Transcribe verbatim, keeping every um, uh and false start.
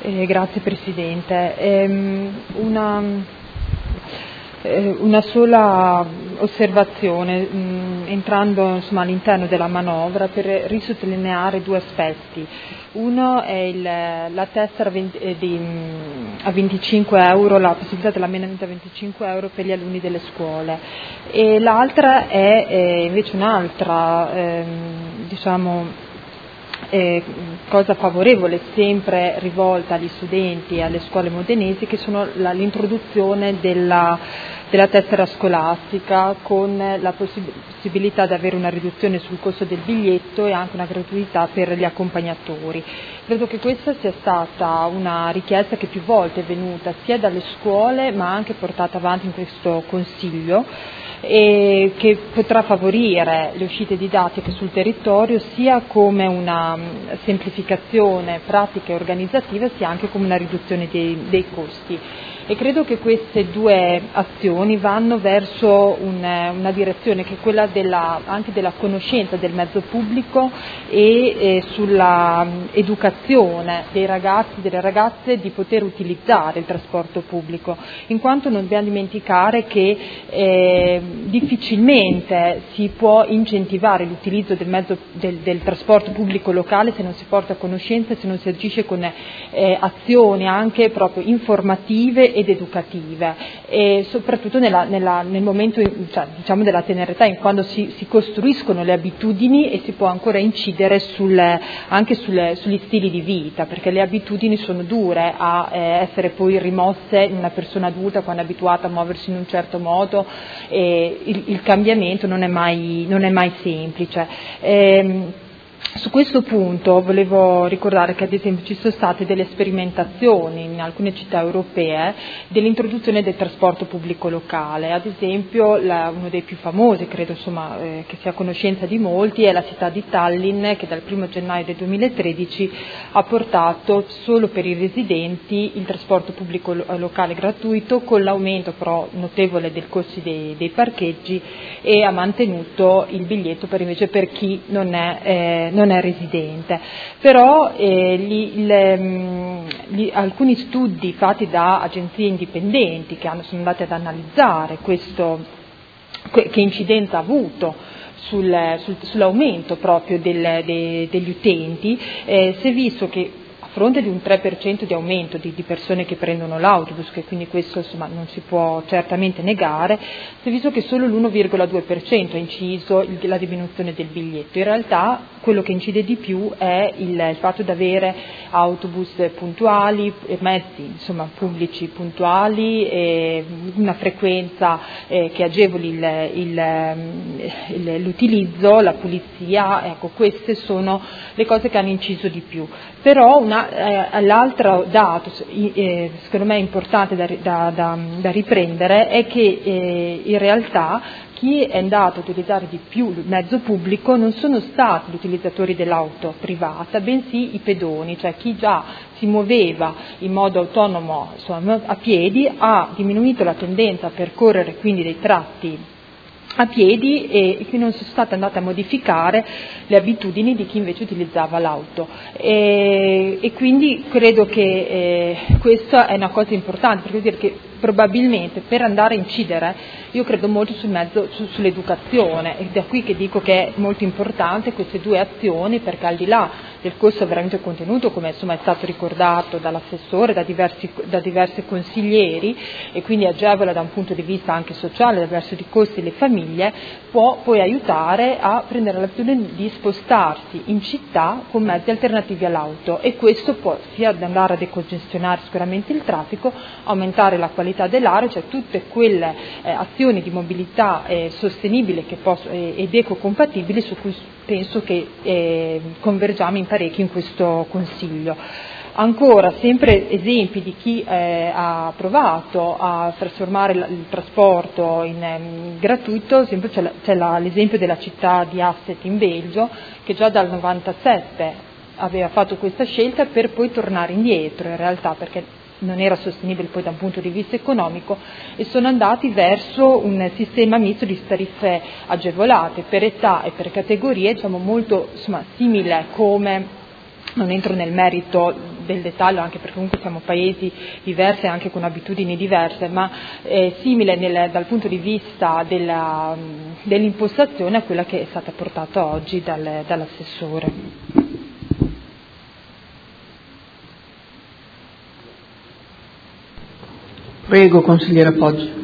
Eh, grazie Presidente. Ehm, una, eh, una sola osservazione, mh, entrando insomma, all'interno della manovra, per risottolineare due aspetti. Uno è il, la tessera venti, eh, di, mh, a venticinque euro, la possibilità dell'ammendamento a venticinque euro per gli alunni delle scuole, e l'altra è eh, invece un'altra, ehm, diciamo, Eh, cosa favorevole sempre rivolta agli studenti e alle scuole modenesi, che sono la, l'introduzione della, della tessera scolastica, con la possi- possibilità di avere una riduzione sul costo del biglietto e anche una gratuità per gli accompagnatori. Credo che questa sia stata una richiesta che più volte è venuta sia dalle scuole ma anche portata avanti in questo Consiglio, e che potrà favorire le uscite didattiche sul territorio sia come una semplificazione pratica e organizzativa, sia anche come una riduzione dei, dei costi. E credo che queste due azioni vanno verso un, una direzione che è quella della, anche della conoscenza del mezzo pubblico e eh, sulla educazione dei ragazzi e delle ragazze di poter utilizzare il trasporto pubblico, in quanto non dobbiamo dimenticare che eh, difficilmente si può incentivare l'utilizzo del, mezzo, del, del trasporto pubblico locale se non si porta a conoscenza e se non si agisce con eh, azioni anche proprio informative ed educative, e soprattutto nella, nella, nel momento cioè, diciamo della tenera età, in quando si, si costruiscono le abitudini e si può ancora incidere sul, anche sulle, sugli stili di vita, perché le abitudini sono dure a eh, essere poi rimosse in una persona adulta quando è abituata a muoversi in un certo modo, e il, il cambiamento non è mai, non è mai semplice. Ehm, Su questo punto volevo ricordare che ad esempio ci sono state delle sperimentazioni in alcune città europee dell'introduzione del trasporto pubblico locale. Ad esempio la, uno dei più famosi, credo insomma, eh, che sia a conoscenza di molti, è la città di Tallinn, che dal primo gennaio del duemilatredici ha portato solo per i residenti il trasporto pubblico lo, locale gratuito, con l'aumento però notevole del costi dei, dei parcheggi, e ha mantenuto il biglietto per invece per chi non è, eh, non è residente. Però eh, gli, le, gli, alcuni studi fatti da agenzie indipendenti che hanno, sono andati ad analizzare questo, che incidenza ha avuto sul, sul, sull'aumento proprio del, de, degli utenti, eh, si è visto che a fronte di un tre per cento di aumento di, di persone che prendono l'autobus, che quindi questo insomma, non si può certamente negare, si è visto che solo l'uno virgola due per cento ha inciso il, la diminuzione del biglietto. In realtà quello che incide di più è il, il fatto di avere autobus puntuali, mezzi insomma, pubblici puntuali, e una frequenza eh, che agevoli il, il, il, l'utilizzo, la pulizia. Ecco, queste sono le cose che hanno inciso di più. Però una, eh, l'altro dato, eh, secondo me importante da, da, da, da riprendere, è che eh, in realtà chi è andato a utilizzare di più il mezzo pubblico non sono stati gli utilizzatori dell'auto privata, bensì i pedoni, cioè chi già si muoveva in modo autonomo insomma, a piedi, ha diminuito la tendenza a percorrere quindi dei tratti a piedi, e qui non sono state andate a modificare le abitudini di chi invece utilizzava l'auto, e, e quindi credo che eh, questa è una cosa importante, perché vuol dire che probabilmente per andare a incidere, io credo molto sul mezzo, su, sull'educazione, e da qui che dico che è molto importante queste due azioni, perché al di là del costo veramente contenuto, come insomma è stato ricordato dall'assessore, da diversi, da diversi consiglieri, e quindi agevola da un punto di vista anche sociale verso i costi le famiglie, può poi aiutare a prendere l'abitudine di spostarsi in città con mezzi alternativi all'auto, e questo può sia andare a decongestionare sicuramente il traffico, aumentare la qualità dell'aria, cioè tutte quelle eh, azioni di mobilità eh, sostenibile che posso, eh, ed ecocompatibili su cui penso che eh, convergiamo in parecchio in questo Consiglio. Ancora, sempre esempi di chi eh, ha provato a trasformare il trasporto in um, gratuito, sempre c'è, la, c'è la, l'esempio della città di Asset in Belgio, che già dal novantasette aveva fatto questa scelta per poi tornare indietro in realtà, perché non era sostenibile poi da un punto di vista economico, e sono andati verso un sistema misto di tariffe agevolate per età e per categorie, diciamo molto insomma, simile come non entro nel merito del dettaglio, anche perché comunque siamo paesi diversi, anche con abitudini diverse, ma è simile nel, dal punto di vista della, dell'impostazione a quella che è stata portata oggi dal, dall'assessore. Prego, consigliera Poggi.